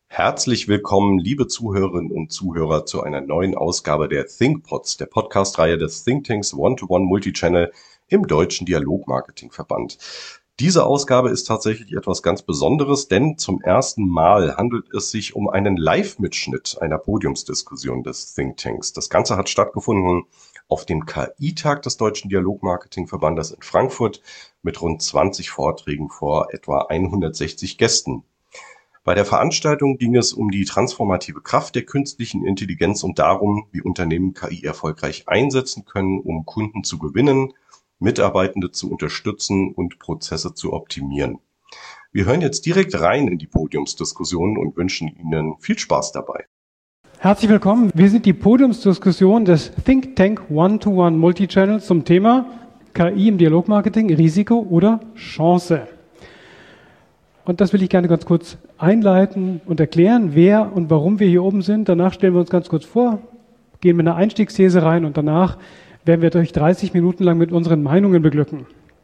Herzlich willkommen, liebe Zuhörerinnen und Zuhörer, zu einer neuen Ausgabe der ThinkPods, der Podcast-Reihe des Thinktanks One-to-One Multichannel im Deutschen Dialogmarketingverband. Diese Ausgabe ist tatsächlich etwas ganz Besonderes, denn zum ersten Mal handelt es sich um einen Live-Mitschnitt einer Podiumsdiskussion des Thinktanks. Das Ganze hat stattgefunden auf dem KI-Tag des Deutschen Dialogmarketingverbandes in Frankfurt mit rund 20 Vorträgen vor etwa 160 Gästen. Bei der Veranstaltung ging es um die transformative Kraft der künstlichen Intelligenz und darum, wie Unternehmen KI erfolgreich einsetzen können, um Kunden zu gewinnen, Mitarbeitende zu unterstützen und Prozesse zu optimieren. Wir hören jetzt direkt rein in die Podiumsdiskussion und wünschen Ihnen viel Spaß dabei. Herzlich willkommen. Wir sind die Podiumsdiskussion des Think Tank One-to-One Multichannel zum Thema KI im Dialogmarketing, Risiko oder Chance. Und das will ich gerne ganz kurz einleiten und erklären, wer und warum wir hier oben sind. Danach stellen wir uns ganz kurz vor, gehen mit einer Einstiegsthese rein und danach werden wir euch 30 Minuten lang mit unseren Meinungen beglücken.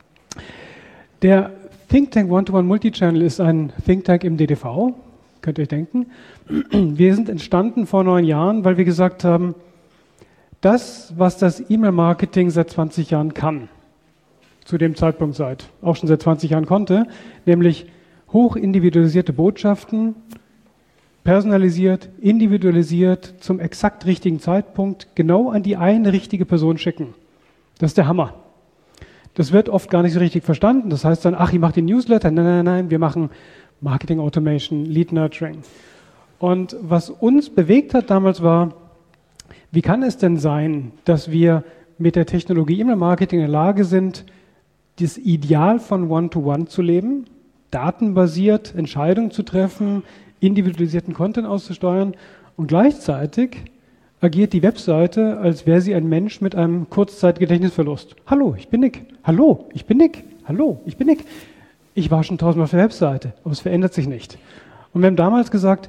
Der Think Tank One-to-One Multichannel ist ein Think Tank im DDV, könnt ihr euch denken. Wir sind entstanden vor 9 Jahren, weil wir gesagt haben, das, was das E-Mail-Marketing seit 20 Jahren kann, zu dem Zeitpunkt auch schon seit 20 Jahren konnte, nämlich hoch individualisierte Botschaften, personalisiert, individualisiert, zum exakt richtigen Zeitpunkt, genau an die eine richtige Person schicken. Das ist der Hammer. Das wird oft gar nicht so richtig verstanden. Das heißt dann, ich mache den Newsletter. Nein, wir machen Marketing Automation, Lead Nurturing. Und was uns bewegt hat damals war, wie kann es denn sein, dass wir mit der Technologie E-Mail-Marketing in der Lage sind, das Ideal von One-to-One zu leben, datenbasiert Entscheidungen zu treffen, individualisierten Content auszusteuern und gleichzeitig agiert die Webseite, als wäre sie ein Mensch mit einem Kurzzeitgedächtnisverlust. Hallo, ich bin Nick. Hallo, ich bin Nick. Hallo, ich bin Nick. Ich war schon 1000-mal auf der Webseite, aber es verändert sich nicht. Und wir haben damals gesagt,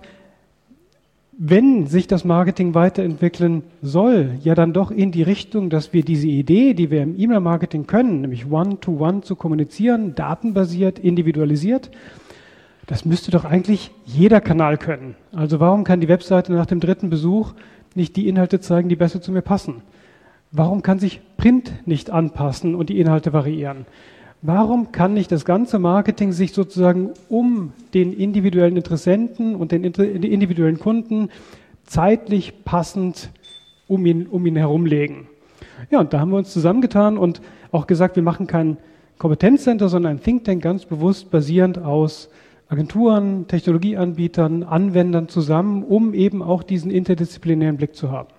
wenn sich das Marketing weiterentwickeln soll, ja dann doch in die Richtung, dass wir diese Idee, die wir im E-Mail-Marketing können, nämlich One-to-One zu kommunizieren, datenbasiert, individualisiert, das müsste doch eigentlich jeder Kanal können. Also warum kann die Webseite nach dem 3. Besuch nicht die Inhalte zeigen, die besser zu mir passen? Warum kann sich Print nicht anpassen und die Inhalte variieren? Warum kann nicht das ganze Marketing sich sozusagen um den individuellen Interessenten und den individuellen Kunden zeitlich passend um ihn herumlegen? Ja, und da haben wir uns zusammengetan und auch gesagt, wir machen kein Kompetenzcenter, sondern ein Think Tank ganz bewusst basierend aus Agenturen, Technologieanbietern, Anwendern zusammen, um eben auch diesen interdisziplinären Blick zu haben.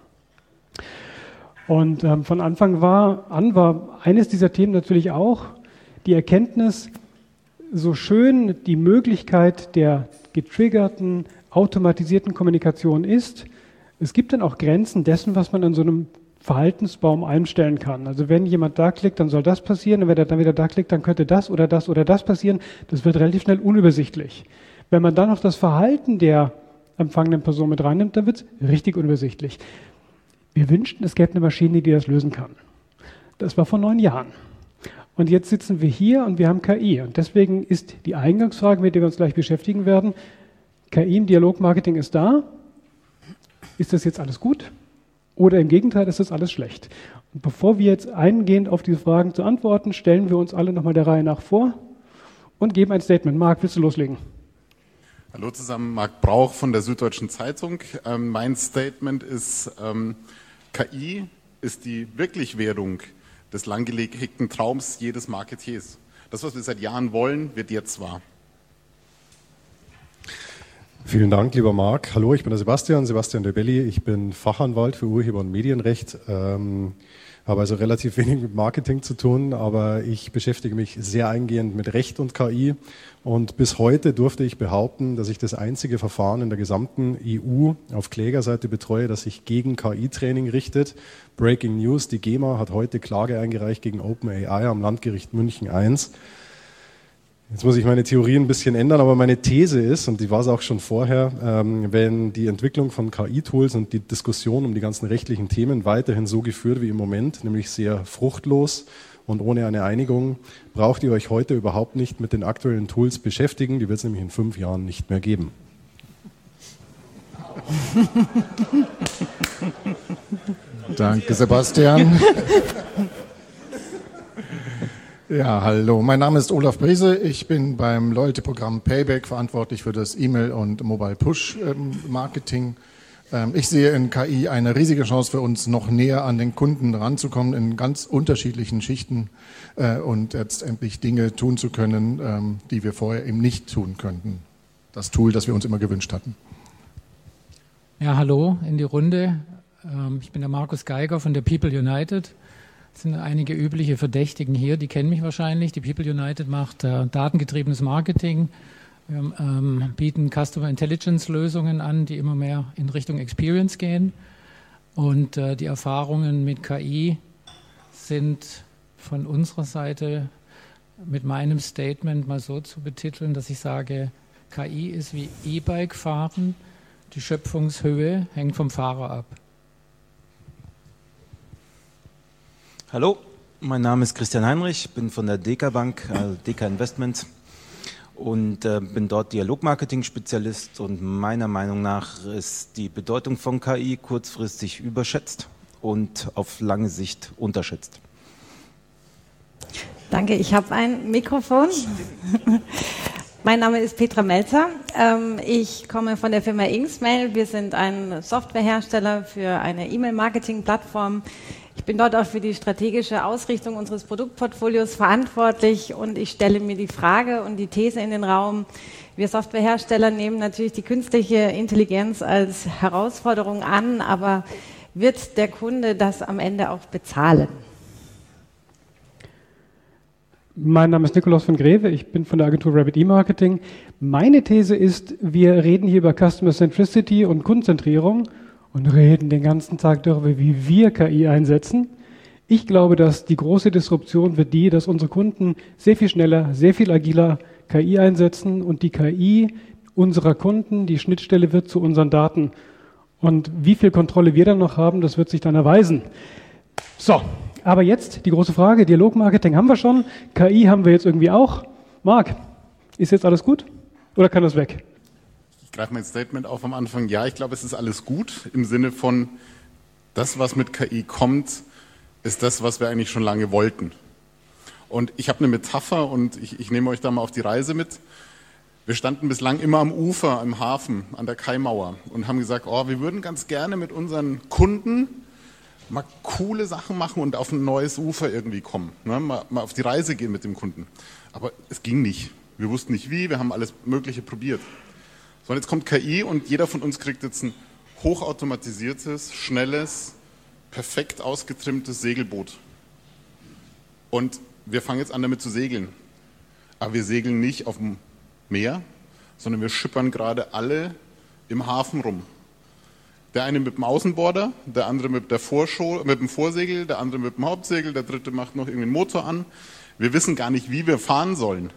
Und von Anfang an war eines dieser Themen natürlich auch die Erkenntnis, so schön die Möglichkeit der getriggerten, automatisierten Kommunikation ist, es gibt dann auch Grenzen dessen, was man an so einem Verhaltensbaum einstellen kann. Also wenn jemand da klickt, dann soll das passieren, und wenn er dann wieder da klickt, dann könnte das oder das oder das passieren. Das wird relativ schnell unübersichtlich. Wenn man dann noch das Verhalten der empfangenen Person mit reinnimmt, dann wird es richtig unübersichtlich. Wir wünschten, es gäbe eine Maschine, die das lösen kann. Das war vor 9 Jahren. Und jetzt sitzen wir hier und wir haben KI. Und deswegen ist die Eingangsfrage, mit der wir uns gleich beschäftigen werden, KI im Dialogmarketing ist da. Ist das jetzt alles gut? Oder im Gegenteil, ist das alles schlecht? Und bevor wir jetzt eingehend auf diese Fragen zu antworten, stellen wir uns alle nochmal der Reihe nach vor und geben ein Statement. Marc, willst du loslegen? Hallo zusammen, Marc Brauch von der Süddeutschen Zeitung. Mein Statement ist, KI ist die Wirklichwerdung des langgehegten Traums jedes Marketiers. Das, was wir seit Jahren wollen, wird jetzt wahr. Vielen Dank, lieber Marc. Hallo, ich bin der Sebastian Rebelli. Ich bin Fachanwalt für Urheber- und Medienrecht, habe also relativ wenig mit Marketing zu tun, aber ich beschäftige mich sehr eingehend mit Recht und KI. Und bis heute durfte ich behaupten, dass ich das einzige Verfahren in der gesamten EU auf Klägerseite betreue, das sich gegen KI-Training richtet. Breaking News, die GEMA hat heute Klage eingereicht gegen OpenAI am Landgericht München I. Jetzt muss ich meine Theorie ein bisschen ändern, aber meine These ist, und die war es auch schon vorher, wenn die Entwicklung von KI-Tools und die Diskussion um die ganzen rechtlichen Themen weiterhin so geführt wie im Moment, nämlich sehr fruchtlos und ohne eine Einigung, braucht ihr euch heute überhaupt nicht mit den aktuellen Tools beschäftigen, die wird es nämlich in 5 Jahren nicht mehr geben. Danke, Sebastian. Ja, hallo. Mein Name ist Olaf Briese. Ich bin beim Loyalty-Programm Payback verantwortlich für das E-Mail- und Mobile-Push-Marketing. Ich sehe in KI eine riesige Chance für uns, noch näher an den Kunden ranzukommen in ganz unterschiedlichen Schichten und letztendlich Dinge tun zu können, die wir vorher eben nicht tun könnten. Das Tool, das wir uns immer gewünscht hatten. Ja, hallo in die Runde. Ich bin der Markus Geiger von der People United. Es sind einige übliche Verdächtigen hier, die kennen mich wahrscheinlich. Die People United macht datengetriebenes Marketing. Wir bieten Customer Intelligence Lösungen an, die immer mehr in Richtung Experience gehen. Und die Erfahrungen mit KI sind von unserer Seite mit meinem Statement mal so zu betiteln, dass ich sage, KI ist wie E-Bike fahren. Die Schöpfungshöhe hängt vom Fahrer ab. Hallo, mein Name ist Christian Heinrich, bin von der DK Bank, DK Investments und bin dort Dialogmarketing-Spezialist und meiner Meinung nach ist die Bedeutung von KI kurzfristig überschätzt und auf lange Sicht unterschätzt. Danke, ich habe ein Mikrofon. Mein Name ist Petra Melzer. Ich komme von der Firma Inksmail. Wir sind ein Softwarehersteller für eine E-Mail-Marketing-Plattform. Ich bin dort auch für die strategische Ausrichtung unseres Produktportfolios verantwortlich und ich stelle mir die Frage und die These in den Raum. Wir Softwarehersteller nehmen natürlich die künstliche Intelligenz als Herausforderung an, aber wird der Kunde das am Ende auch bezahlen? Mein Name ist Nikolaus von Greve, ich bin von der Agentur Rabbit E-Marketing. Meine These ist, wir reden hier über Customer Centricity und Kundenzentrierung und reden den ganzen Tag darüber, wie wir KI einsetzen. Ich glaube, dass die große Disruption wird die, dass unsere Kunden sehr viel schneller, sehr viel agiler KI einsetzen und die KI unserer Kunden die Schnittstelle wird zu unseren Daten. Und wie viel Kontrolle wir dann noch haben, das wird sich dann erweisen. So, aber jetzt die große Frage, Dialogmarketing haben wir schon, KI haben wir jetzt irgendwie auch. Marc, ist jetzt alles gut oder kann das weg? Ich greife mein Statement auf am Anfang. Ja, ich glaube, es ist alles gut im Sinne von, das, was mit KI kommt, ist das, was wir eigentlich schon lange wollten. Und ich habe eine Metapher und ich nehme euch da mal auf die Reise mit. Wir standen bislang immer am Ufer, im Hafen, an der Kaimauer und haben gesagt, oh, wir würden ganz gerne mit unseren Kunden mal coole Sachen machen und auf ein neues Ufer irgendwie kommen. Ne? Mal auf die Reise gehen mit dem Kunden. Aber es ging nicht. Wir wussten nicht wie, wir haben alles Mögliche probiert. So, und jetzt kommt KI und jeder von uns kriegt jetzt ein hochautomatisiertes, schnelles, perfekt ausgetrimmtes Segelboot. Und wir fangen jetzt an, damit zu segeln. Aber wir segeln nicht auf dem Meer, sondern wir schippern gerade alle im Hafen rum. Der eine mit dem Außenborder, der andere mit dem Vorsegel, der andere mit dem Hauptsegel, der dritte macht noch irgendwie einen Motor an. Wir wissen gar nicht, wie wir fahren sollen.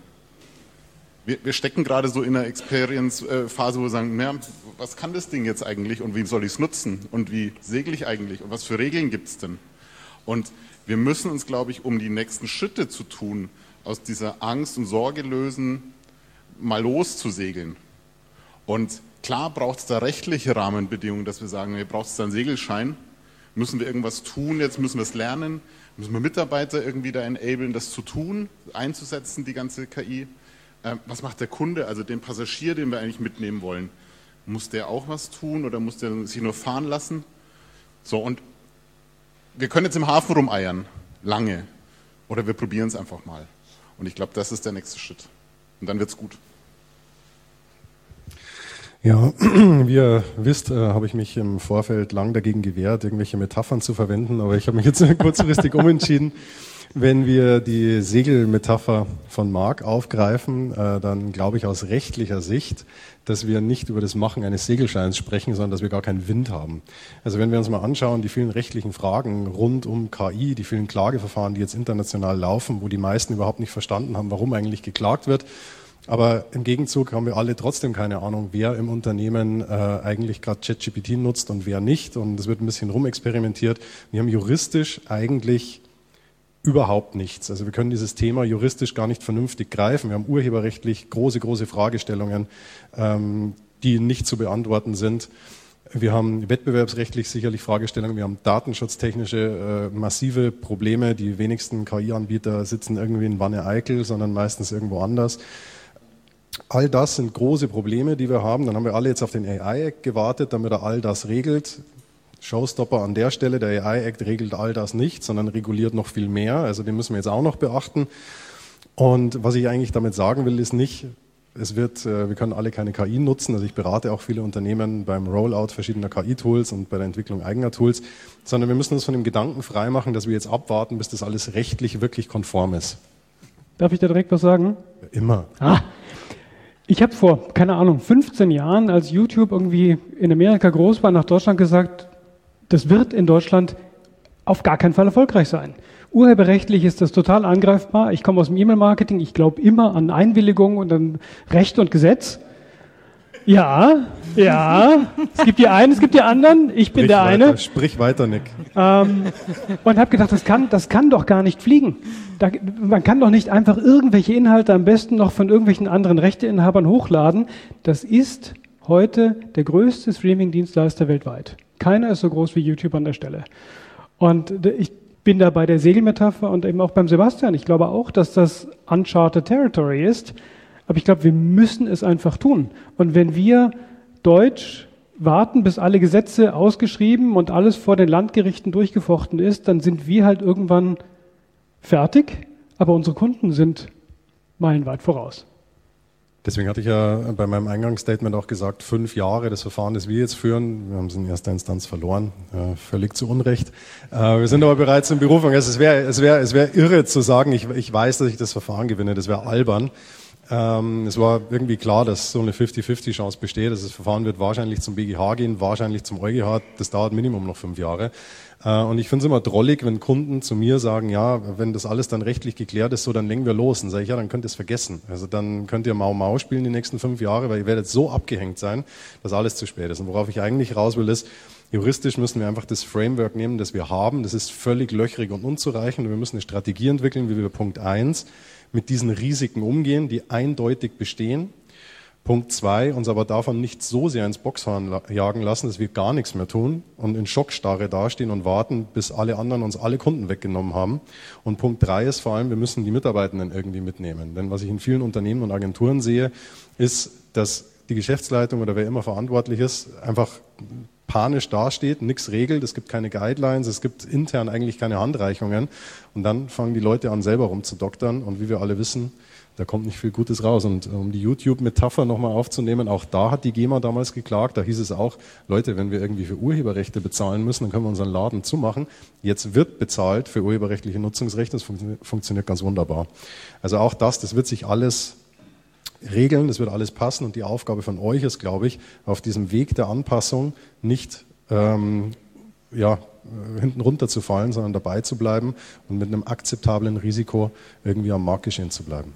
Wir stecken gerade so in einer Experience-Phase, wo wir sagen, ja, was kann das Ding jetzt eigentlich und wie soll ich es nutzen und wie segle ich eigentlich und was für Regeln gibt es denn? Und wir müssen uns, glaube ich, um die nächsten Schritte zu tun, aus dieser Angst und Sorge lösen, mal loszusegeln. Und klar braucht es da rechtliche Rahmenbedingungen, dass wir sagen, wir brauchen da einen Segelschein, müssen wir irgendwas tun, jetzt müssen wir es lernen, müssen wir Mitarbeiter irgendwie da enablen, das zu tun, einzusetzen, die ganze KI. Was macht der Kunde, also den Passagier, den wir eigentlich mitnehmen wollen? Muss der auch was tun oder muss der sich nur fahren lassen? So, und wir können jetzt im Hafen rumeiern, lange, oder wir probieren es einfach mal. Und ich glaube, das ist der nächste Schritt. Und dann wird's gut. Ja, wie ihr wisst, habe ich mich im Vorfeld lang dagegen gewehrt, irgendwelche Metaphern zu verwenden, aber ich habe mich jetzt kurzfristig umentschieden. Wenn wir die Segelmetapher von Marc aufgreifen, dann glaube ich aus rechtlicher Sicht, dass wir nicht über das Machen eines Segelscheins sprechen, sondern dass wir gar keinen Wind haben. Also wenn wir uns mal anschauen, die vielen rechtlichen Fragen rund um KI, die vielen Klageverfahren, die jetzt international laufen, wo die meisten überhaupt nicht verstanden haben, warum eigentlich geklagt wird. Aber im Gegenzug haben wir alle trotzdem keine Ahnung, wer im Unternehmen eigentlich gerade ChatGPT nutzt und wer nicht. Und es wird ein bisschen rumexperimentiert. Wir haben juristisch eigentlich überhaupt nichts. Also wir können dieses Thema juristisch gar nicht vernünftig greifen. Wir haben urheberrechtlich große Fragestellungen, die nicht zu beantworten sind. Wir haben wettbewerbsrechtlich sicherlich Fragestellungen, wir haben datenschutztechnische massive Probleme. Die wenigsten KI-Anbieter sitzen irgendwie in Wanne-Eickel, sondern meistens irgendwo anders. All das sind große Probleme, die wir haben. Dann haben wir alle jetzt auf den AI-Act gewartet, damit er all das regelt. Showstopper an der Stelle, der AI-Act regelt all das nicht, sondern reguliert noch viel mehr. Also den müssen wir jetzt auch noch beachten. Und was ich eigentlich damit sagen will, ist nicht, wir können alle keine KI nutzen. Also ich berate auch viele Unternehmen beim Rollout verschiedener KI-Tools und bei der Entwicklung eigener Tools, sondern wir müssen uns von dem Gedanken freimachen, dass wir jetzt abwarten, bis das alles rechtlich wirklich konform ist. Darf ich da direkt was sagen? Immer. Ich habe vor, 15 Jahren, als YouTube irgendwie in Amerika groß war, nach Deutschland gesagt, das wird in Deutschland auf gar keinen Fall erfolgreich sein. Urheberrechtlich ist das total angreifbar. Ich komme aus dem E-Mail-Marketing, ich glaube immer an Einwilligung und an Recht und Gesetz. Ja, es gibt die einen, es gibt die anderen, ich bin der eine. Sprich weiter, Nick. Und habe gedacht, das kann doch gar nicht fliegen. Man kann doch nicht einfach irgendwelche Inhalte am besten noch von irgendwelchen anderen Rechteinhabern hochladen. Das ist heute der größte Streaming-Dienstleister weltweit. Keiner ist so groß wie YouTube an der Stelle. Und ich bin da bei der Segelmetapher und eben auch beim Sebastian. Ich glaube auch, dass das uncharted territory ist. Aber ich glaube, wir müssen es einfach tun. Und wenn wir Deutsch warten, bis alle Gesetze ausgeschrieben und alles vor den Landgerichten durchgefochten ist, dann sind wir halt irgendwann fertig. Aber unsere Kunden sind meilenweit voraus. Deswegen hatte ich ja bei meinem Eingangsstatement auch gesagt, 5 Jahre, das Verfahren, das wir jetzt führen, wir haben es in erster Instanz verloren, völlig zu Unrecht. Wir sind aber bereits in Berufung. Es wäre irre zu sagen, ich weiß, dass ich das Verfahren gewinne, das wäre albern. Es war irgendwie klar, dass so eine 50-50 Chance besteht. Das Verfahren wird wahrscheinlich zum BGH gehen, wahrscheinlich zum EuGH. Das dauert Minimum noch 5 Jahre. Und ich finde es immer drollig, wenn Kunden zu mir sagen, ja, wenn das alles dann rechtlich geklärt ist, so dann legen wir los. Und sage ich, ja, dann könnt ihr es vergessen. Also dann könnt ihr Mau spielen die nächsten 5 Jahre, weil ihr werdet so abgehängt sein, dass alles zu spät ist. Und worauf ich eigentlich raus will, ist, juristisch müssen wir einfach das Framework nehmen, das wir haben. Das ist völlig löchrig und unzureichend. Und wir müssen eine Strategie entwickeln, wie wir Punkt 1 mit diesen Risiken umgehen, die eindeutig bestehen. Punkt 2, uns aber davon nicht so sehr ins Boxhorn jagen lassen, dass wir gar nichts mehr tun und in Schockstarre dastehen und warten, bis alle anderen uns alle Kunden weggenommen haben. Und Punkt 3 ist vor allem, wir müssen die Mitarbeitenden irgendwie mitnehmen. Denn was ich in vielen Unternehmen und Agenturen sehe, ist, dass die Geschäftsleitung oder wer immer verantwortlich ist, einfach panisch dasteht, nichts regelt, es gibt keine Guidelines, es gibt intern eigentlich keine Handreichungen und dann fangen die Leute an, selber rumzudoktern und wie wir alle wissen, da kommt nicht viel Gutes raus. Und um die YouTube-Metapher nochmal aufzunehmen, auch da hat die GEMA damals geklagt, da hieß es auch, Leute, wenn wir irgendwie für Urheberrechte bezahlen müssen, dann können wir unseren Laden zumachen. Jetzt wird bezahlt für urheberrechtliche Nutzungsrechte, das funktioniert ganz wunderbar. Also auch das wird sich alles regeln, das wird alles passen und die Aufgabe von euch ist, glaube ich, auf diesem Weg der Anpassung nicht hinten runterzufallen, sondern dabei zu bleiben und mit einem akzeptablen Risiko irgendwie am Marktgeschehen zu bleiben.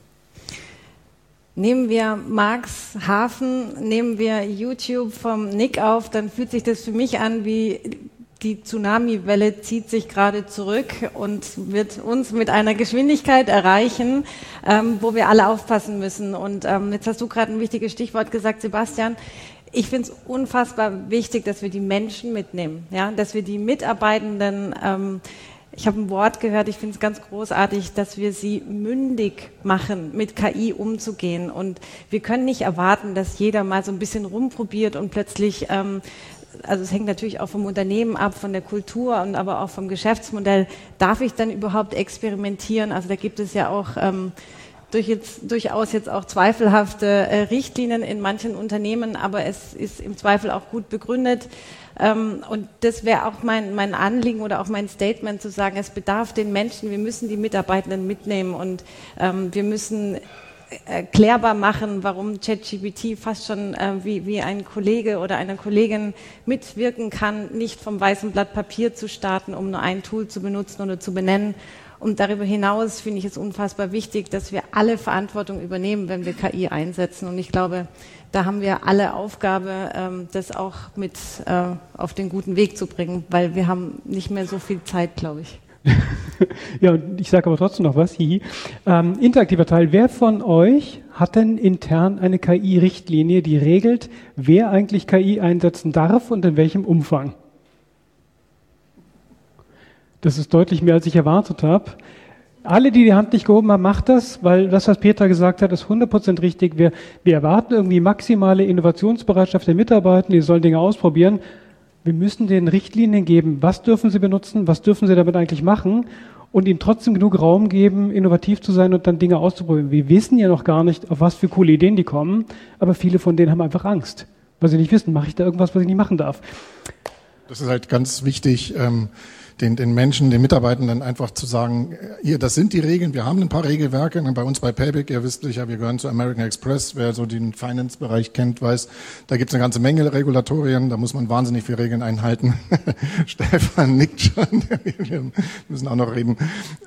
Nehmen wir Marx Hafen, nehmen wir YouTube vom Nick auf, dann fühlt sich das für mich an wie die Tsunami-Welle zieht sich gerade zurück und wird uns mit einer Geschwindigkeit erreichen, wo wir alle aufpassen müssen. Und jetzt hast du gerade ein wichtiges Stichwort gesagt, Sebastian. Ich finde es unfassbar wichtig, dass wir die Menschen mitnehmen, ja, dass wir die Mitarbeitenden, ich habe ein Wort gehört, ich finde es ganz großartig, dass wir sie mündig machen, mit KI umzugehen. Und wir können nicht erwarten, dass jeder mal so ein bisschen rumprobiert und plötzlich also es hängt natürlich auch vom Unternehmen ab, von der Kultur und aber auch vom Geschäftsmodell. Darf ich dann überhaupt experimentieren? Also da gibt es ja auch durchaus jetzt auch zweifelhafte Richtlinien in manchen Unternehmen, aber es ist im Zweifel auch gut begründet. Und das wäre auch mein Anliegen oder auch mein Statement zu sagen, es bedarf den Menschen, wir müssen die Mitarbeitenden mitnehmen und wir müssen erklärbar machen, warum ChatGPT fast schon wie ein Kollege oder eine Kollegin mitwirken kann, nicht vom weißen Blatt Papier zu starten, um nur ein Tool zu benutzen oder zu benennen. Und darüber hinaus finde ich es unfassbar wichtig, dass wir alle Verantwortung übernehmen, wenn wir KI einsetzen. Und ich glaube, da haben wir alle Aufgabe, das auch mit auf den guten Weg zu bringen, weil wir haben nicht mehr so viel Zeit, glaube ich. Ja, und ich sage aber trotzdem noch was. Interaktiver Teil. Wer von euch hat denn intern eine KI-Richtlinie, die regelt, wer eigentlich KI einsetzen darf und in welchem Umfang? Das ist deutlich mehr, als ich erwartet habe. Alle, die die Hand nicht gehoben haben, macht das, weil das, was Petra gesagt hat, ist 100% richtig. Wir erwarten irgendwie maximale Innovationsbereitschaft der Mitarbeiter, die sollen Dinge ausprobieren. Wir müssen denen Richtlinien geben, was dürfen sie benutzen, was dürfen sie damit eigentlich machen und ihnen trotzdem genug Raum geben, innovativ zu sein und dann Dinge auszuprobieren. Wir wissen ja noch gar nicht, auf was für coole Ideen die kommen, aber viele von denen haben einfach Angst, weil sie nicht wissen, mache ich da irgendwas, was ich nicht machen darf. Das ist halt ganz wichtig, den Menschen, den Mitarbeitenden einfach zu sagen, hier, das sind die Regeln, wir haben ein paar Regelwerke, bei uns bei Payback, ihr wisst sicher, wir gehören zu American Express, wer so den Finance-Bereich kennt, weiß, da gibt es eine ganze Menge Regulatorien, da muss man wahnsinnig viele Regeln einhalten. Stefan nickt schon, wir müssen auch noch reden.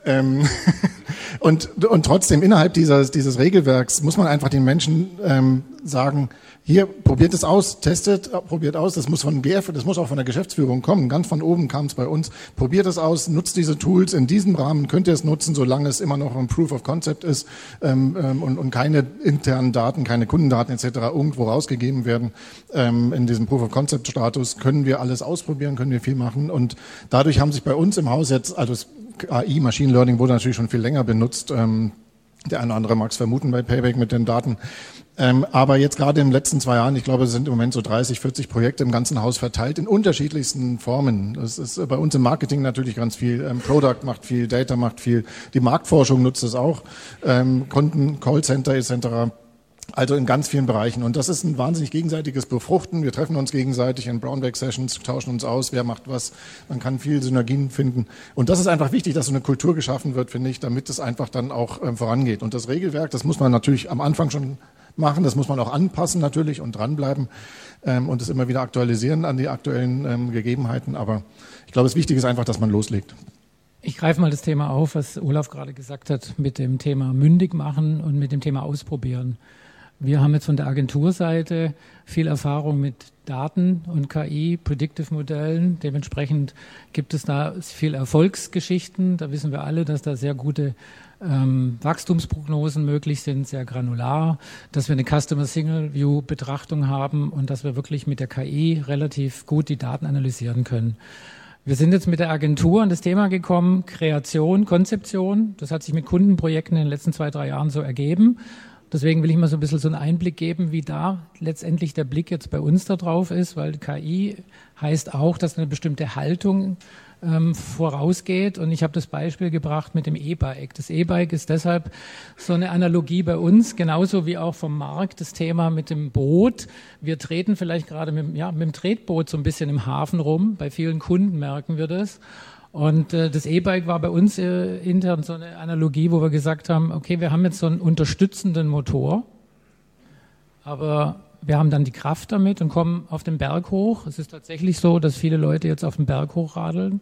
Und trotzdem, innerhalb dieses Regelwerks muss man einfach den Menschen sagen, hier, probiert es aus, testet, probiert aus, das muss von BF, das muss auch von der Geschäftsführung kommen, ganz von oben kam es bei uns, probiert es aus, nutzt diese Tools, in diesem Rahmen könnt ihr es nutzen, solange es immer noch ein Proof of Concept ist und keine internen Daten, keine Kundendaten etc. irgendwo rausgegeben werden. In diesem Proof of Concept Status können wir alles ausprobieren, können wir viel machen und dadurch haben sich bei uns im Haus jetzt, also das AI, Machine Learning wurde natürlich schon viel länger benutzt, der eine oder andere mag es vermuten bei Payback mit den Daten. Aber jetzt gerade in den letzten 2 Jahren, ich glaube, es sind im Moment so 30, 40 Projekte im ganzen Haus verteilt in unterschiedlichsten Formen. Das ist bei uns im Marketing natürlich ganz viel. Product macht viel, Data macht viel. Die Marktforschung nutzt es auch. Kunden, Callcenter etc. Also in ganz vielen Bereichen. Und das ist ein wahnsinnig gegenseitiges Befruchten. Wir treffen uns gegenseitig in Brownback-Sessions, tauschen uns aus, wer macht was. Man kann viel Synergien finden. Und das ist einfach wichtig, dass so eine Kultur geschaffen wird, finde ich, damit es einfach dann auch vorangeht. Und das Regelwerk, das muss man natürlich am Anfang schon machen, das muss man auch anpassen natürlich und dranbleiben und es immer wieder aktualisieren an die aktuellen Gegebenheiten. Aber ich glaube, das Wichtige ist einfach, dass man loslegt. Ich greife mal das Thema auf, was Olaf gerade gesagt hat, mit dem Thema mündig machen und mit dem Thema ausprobieren. Wir haben jetzt von der Agenturseite viel Erfahrung mit Daten und KI, Predictive-Modellen. Dementsprechend gibt es da viel Erfolgsgeschichten. Da wissen wir alle, dass da sehr gute Wachstumsprognosen möglich sind, sehr granular, dass wir eine Customer Single View Betrachtung haben und dass wir wirklich mit der KI relativ gut die Daten analysieren können. Wir sind jetzt mit der Agentur an das Thema gekommen, Kreation, Konzeption. Das hat sich mit Kundenprojekten in den letzten 2-3 Jahren so ergeben. Deswegen will ich mal so ein bisschen so einen Einblick geben, wie da letztendlich der Blick jetzt bei uns da drauf ist, weil KI heißt auch, dass eine bestimmte Haltung vorausgeht. Und ich habe das Beispiel gebracht mit dem E-Bike. Das E-Bike ist deshalb so eine Analogie bei uns, genauso wie auch vom Markt das Thema mit dem Boot. Wir treten vielleicht gerade mit dem Tretboot so ein bisschen im Hafen rum. Bei vielen Kunden merken wir das. Und das E-Bike war bei uns intern so eine Analogie, wo wir gesagt haben, okay, wir haben jetzt so einen unterstützenden Motor, aber wir haben dann die Kraft damit und kommen auf den Berg hoch. Es ist tatsächlich so, dass viele Leute jetzt auf den Berg hochradeln,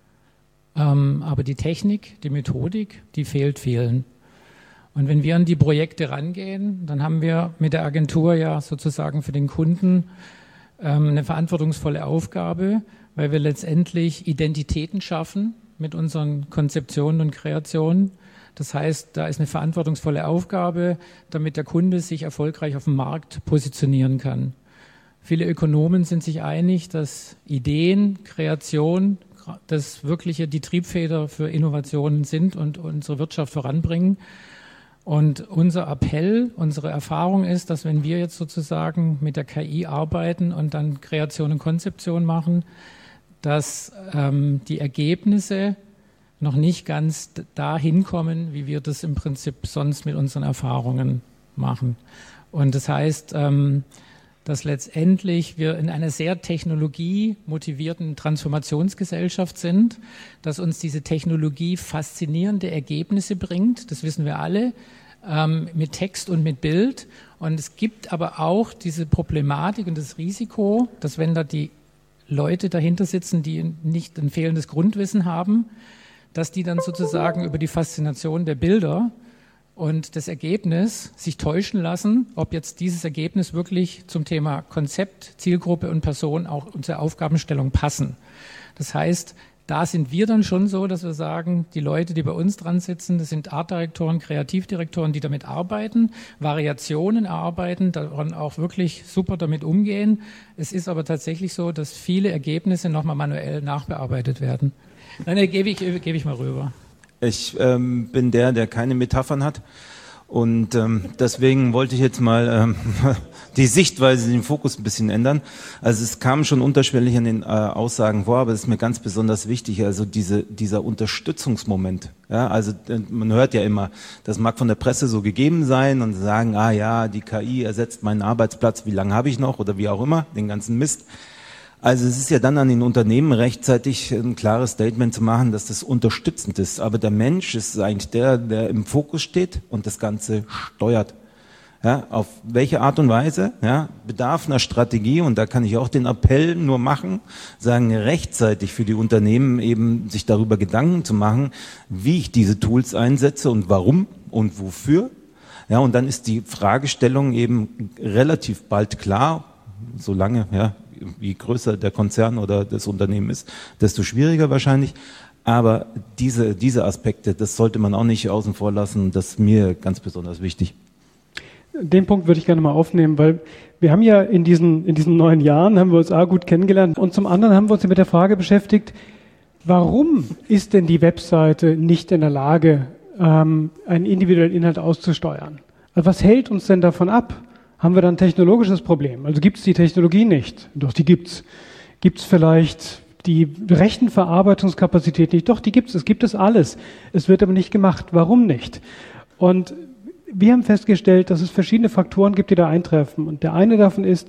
aber die Technik, die Methodik, die fehlt vielen. Und wenn wir an die Projekte rangehen, dann haben wir mit der Agentur ja sozusagen für den Kunden eine verantwortungsvolle Aufgabe, weil wir letztendlich Identitäten schaffen mit unseren Konzeptionen und Kreationen. Das heißt, da ist eine verantwortungsvolle Aufgabe, damit der Kunde sich erfolgreich auf dem Markt positionieren kann. Viele Ökonomen sind sich einig, dass Ideen, Kreation, das wirkliche die Triebfeder für Innovationen sind und unsere Wirtschaft voranbringen. Und unser Appell, unsere Erfahrung ist, dass wenn wir jetzt sozusagen mit der KI arbeiten und dann Kreation und Konzeption machen, dass die Ergebnisse noch nicht ganz dahin kommen, wie wir das im Prinzip sonst mit unseren Erfahrungen machen. Und das heißt, dass letztendlich wir in einer sehr technologiemotivierten Transformationsgesellschaft sind, dass uns diese Technologie faszinierende Ergebnisse bringt, das wissen wir alle, mit Text und mit Bild. Und es gibt aber auch diese Problematik und das Risiko, dass wenn da die Leute dahinter sitzen, die nicht ein fehlendes Grundwissen haben, dass die dann sozusagen über die Faszination der Bilder und das Ergebnis sich täuschen lassen, ob jetzt dieses Ergebnis wirklich zum Thema Konzept, Zielgruppe und Person auch unsere Aufgabenstellung passen. Das heißt, Da sind wir dann schon so, dass wir sagen, die Leute, die bei uns dran sitzen, das sind Artdirektoren, Kreativdirektoren, die damit arbeiten, Variationen erarbeiten, daran auch wirklich super damit umgehen. Es ist aber tatsächlich so, dass viele Ergebnisse nochmal manuell nachbearbeitet werden. Nein, gebe ich mal rüber. Ich bin der keine Metaphern hat. Und deswegen wollte ich jetzt mal die Sichtweise, den Fokus ein bisschen ändern. Also es kam schon unterschwellig an den Aussagen vor, aber es ist mir ganz besonders wichtig, also dieser Unterstützungsmoment. Ja, also man hört ja immer, das mag von der Presse so gegeben sein und sagen, die KI ersetzt meinen Arbeitsplatz, wie lange habe ich noch oder wie auch immer, den ganzen Mist. Also es ist ja dann an den Unternehmen rechtzeitig ein klares Statement zu machen, dass das unterstützend ist. Aber der Mensch ist eigentlich der im Fokus steht und das Ganze steuert. Ja, auf welche Art und Weise? Ja, bedarf einer Strategie, und da kann ich auch den Appell nur machen, sagen, rechtzeitig für die Unternehmen eben sich darüber Gedanken zu machen, wie ich diese Tools einsetze und warum und wofür. Ja, und dann ist die Fragestellung eben relativ bald klar, solange, je größer der Konzern oder das Unternehmen ist, desto schwieriger wahrscheinlich. Aber diese Aspekte, das sollte man auch nicht außen vor lassen. Das ist mir ganz besonders wichtig. Den Punkt würde ich gerne mal aufnehmen, weil wir haben ja in diesen 9 Jahren haben wir uns gut kennengelernt und zum anderen haben wir uns mit der Frage beschäftigt, warum ist denn die Webseite nicht in der Lage, einen individuellen Inhalt auszusteuern? Also was hält uns denn davon ab? Haben wir dann ein technologisches Problem? Also gibt es die Technologie nicht? Doch, die gibt's. Gibt es vielleicht die Rechenverarbeitungskapazität nicht? Doch, die gibt es. Es gibt es alles. Es wird aber nicht gemacht. Warum nicht? Und wir haben festgestellt, dass es verschiedene Faktoren gibt, die da eintreffen. Und der eine davon ist,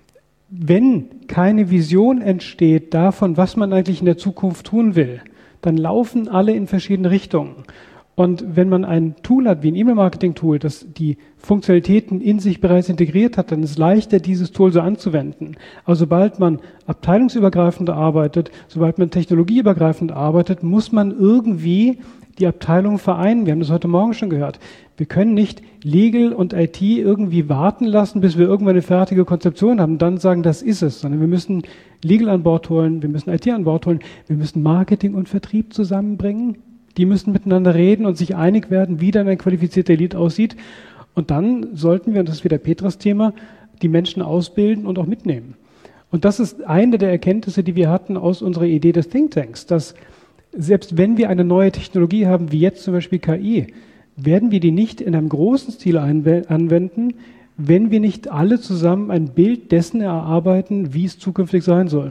wenn keine Vision entsteht davon, was man eigentlich in der Zukunft tun will, dann laufen alle in verschiedene Richtungen. Und wenn man ein Tool hat, wie ein E-Mail-Marketing-Tool, das die Funktionalitäten in sich bereits integriert hat, dann ist es leichter, dieses Tool so anzuwenden. Aber sobald man abteilungsübergreifend arbeitet, sobald man technologieübergreifend arbeitet, muss man irgendwie die Abteilungen vereinen. Wir haben das heute Morgen schon gehört. Wir können nicht Legal und IT irgendwie warten lassen, bis wir irgendwann eine fertige Konzeption haben und dann sagen, das ist es. Sondern wir müssen Legal an Bord holen, wir müssen IT an Bord holen, wir müssen Marketing und Vertrieb zusammenbringen. Die müssen miteinander reden und sich einig werden, wie dann ein qualifizierter Lead aussieht. Und dann sollten wir, und das ist wieder Petras Thema, die Menschen ausbilden und auch mitnehmen. Und das ist eine der Erkenntnisse, die wir hatten aus unserer Idee des Thinktanks, dass selbst wenn wir eine neue Technologie haben, wie jetzt zum Beispiel KI, werden wir die nicht in einem großen Stil anwenden, wenn wir nicht alle zusammen ein Bild dessen erarbeiten, wie es zukünftig sein soll.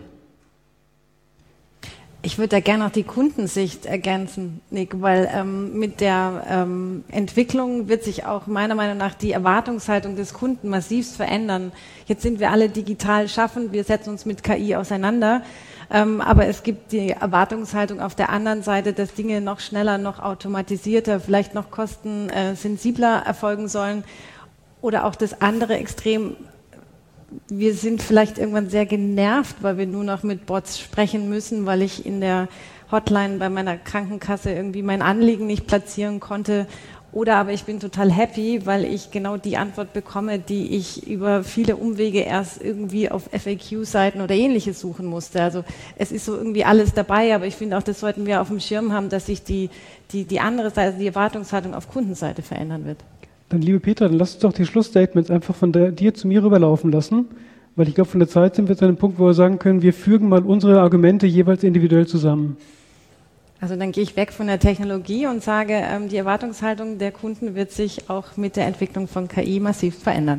Ich würde da gerne noch die Kundensicht ergänzen, Nick, weil mit der Entwicklung wird sich auch meiner Meinung nach die Erwartungshaltung des Kunden massivst verändern. Jetzt sind wir alle digital schaffend, wir setzen uns mit KI auseinander, aber es gibt die Erwartungshaltung auf der anderen Seite, dass Dinge noch schneller, noch automatisierter, vielleicht noch kostensensibler erfolgen sollen oder auch das andere Extrem. Wir sind vielleicht irgendwann sehr genervt, weil wir nur noch mit Bots sprechen müssen, weil ich in der Hotline bei meiner Krankenkasse irgendwie mein Anliegen nicht platzieren konnte. Oder aber ich bin total happy, weil ich genau die Antwort bekomme, die ich über viele Umwege erst irgendwie auf FAQ-Seiten oder Ähnliches suchen musste. Also es ist so irgendwie alles dabei, aber ich finde auch, das sollten wir auf dem Schirm haben, dass sich die andere Seite, die Erwartungshaltung auf Kundenseite verändern wird. Dann, liebe Petra, dann lass uns doch die Schlussstatements einfach von dir zu mir rüberlaufen lassen, weil ich glaube, von der Zeit sind wir zu einem Punkt, wo wir sagen können, wir fügen mal unsere Argumente jeweils individuell zusammen. Also dann gehe ich weg von der Technologie und sage, die Erwartungshaltung der Kunden wird sich auch mit der Entwicklung von KI massiv verändern.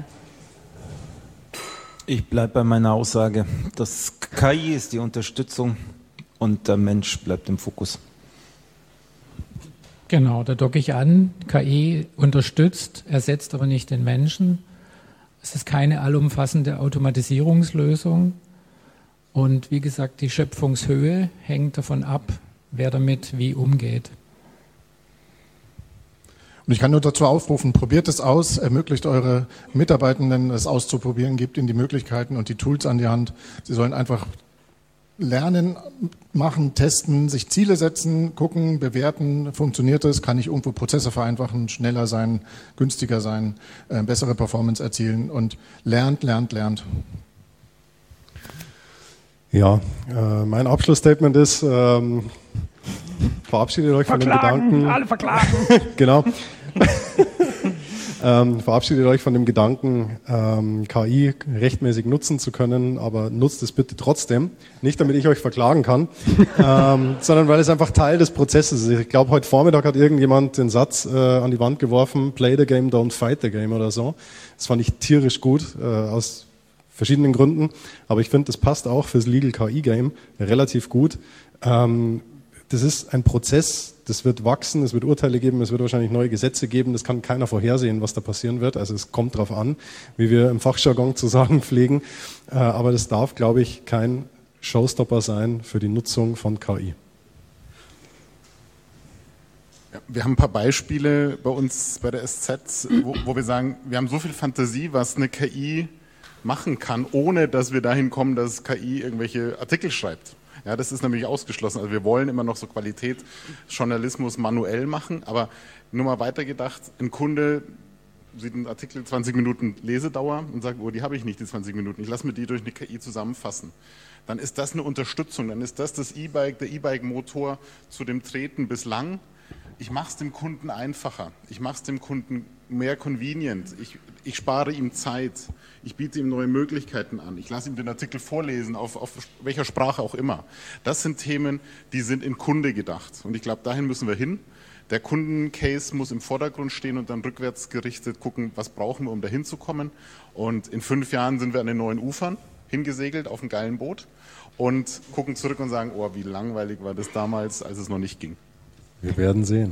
Ich bleibe bei meiner Aussage, das KI ist die Unterstützung und der Mensch bleibt im Fokus. Genau, da docke ich an. KI unterstützt, ersetzt aber nicht den Menschen. Es ist keine allumfassende Automatisierungslösung. Und wie gesagt, die Schöpfungshöhe hängt davon ab, wer damit wie umgeht. Und ich kann nur dazu aufrufen, probiert es aus, ermöglicht eure Mitarbeitenden es auszuprobieren, gebt ihnen die Möglichkeiten und die Tools an die Hand. Sie sollen einfach lernen, machen, testen, sich Ziele setzen, gucken, bewerten, funktioniert es, kann ich irgendwo Prozesse vereinfachen, schneller sein, günstiger sein, bessere Performance erzielen und lernt. Ja, mein Abschlussstatement ist, verabschiedet euch von dem Gedanken. Alle verklagen! Genau. Verabschiedet euch von dem Gedanken, KI rechtmäßig nutzen zu können, aber nutzt es bitte trotzdem. Nicht, damit ich euch verklagen kann, sondern weil es einfach Teil des Prozesses ist. Ich glaube, heute Vormittag hat irgendjemand den Satz an die Wand geworfen, play the game, don't fight the game oder so. Das fand ich tierisch gut, aus verschiedenen Gründen, aber ich finde, das passt auch fürs Legal KI-Game relativ gut. Das ist ein Prozess, das wird wachsen, es wird Urteile geben, es wird wahrscheinlich neue Gesetze geben, das kann keiner vorhersehen, was da passieren wird. Also es kommt drauf an, wie wir im Fachjargon zu sagen pflegen, aber das darf, glaube ich, kein Showstopper sein für die Nutzung von KI. Ja, wir haben ein paar Beispiele bei uns bei der SZ, wo wir sagen, wir haben so viel Fantasie, was eine KI machen kann, ohne dass wir dahin kommen, dass KI irgendwelche Artikel schreibt. Ja, das ist nämlich ausgeschlossen. Also wir wollen immer noch so Qualitätsjournalismus manuell machen, aber nur mal weitergedacht, ein Kunde sieht einen Artikel 20 Minuten Lesedauer und sagt, oh, die habe ich nicht, die 20 Minuten, ich lasse mir die durch eine KI zusammenfassen. Dann ist das eine Unterstützung, dann ist das E-Bike, der E-Bike-Motor zu dem Treten bislang. Ich mache es dem Kunden einfacher, ich mache es dem Kunden mehr convenient, ich spare ihm Zeit, ich biete ihm neue Möglichkeiten an, ich lasse ihm den Artikel vorlesen, auf welcher Sprache auch immer. Das sind Themen, die sind in Kunde gedacht und ich glaube, dahin müssen wir hin. Der Kundencase muss im Vordergrund stehen und dann rückwärts gerichtet gucken, was brauchen wir, um dahin zu kommen. Und in 5 Jahren sind wir an den neuen Ufern hingesegelt auf einem geilen Boot und gucken zurück und sagen, oh, wie langweilig war das damals, als es noch nicht ging. Wir werden sehen.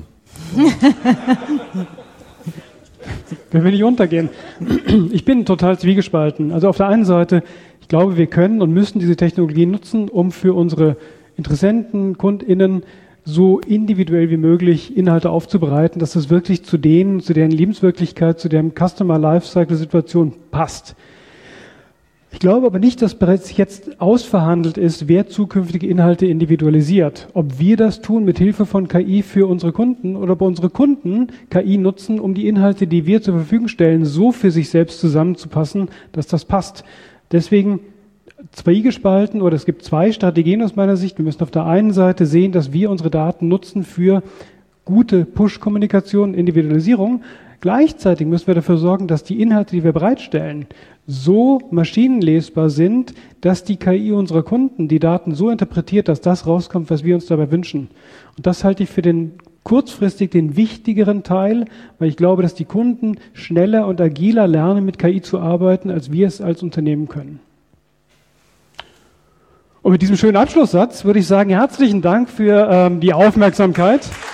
Wir will nicht untergehen. Ich bin total zwiegespalten. Also auf der einen Seite, ich glaube, wir können und müssen diese Technologie nutzen, um für unsere Interessenten, KundInnen so individuell wie möglich Inhalte aufzubereiten, dass das wirklich zu denen, zu deren Lebenswirklichkeit, zu deren Customer Lifecycle Situation passt. Ich glaube aber nicht, dass bereits jetzt ausverhandelt ist, wer zukünftige Inhalte individualisiert. Ob wir das tun mit Hilfe von KI für unsere Kunden oder ob unsere Kunden KI nutzen, um die Inhalte, die wir zur Verfügung stellen, so für sich selbst zusammenzupassen, dass das passt. Deswegen zwiegespalten, oder es gibt 2 Strategien aus meiner Sicht. Wir müssen auf der einen Seite sehen, dass wir unsere Daten nutzen für gute Push-Kommunikation, Individualisierung. Gleichzeitig müssen wir dafür sorgen, dass die Inhalte, die wir bereitstellen, so maschinenlesbar sind, dass die KI unserer Kunden die Daten so interpretiert, dass das rauskommt, was wir uns dabei wünschen. Und das halte ich für den kurzfristig den wichtigeren Teil, weil ich glaube, dass die Kunden schneller und agiler lernen, mit KI zu arbeiten, als wir es als Unternehmen können. Und mit diesem schönen Abschlusssatz würde ich sagen, herzlichen Dank für die Aufmerksamkeit.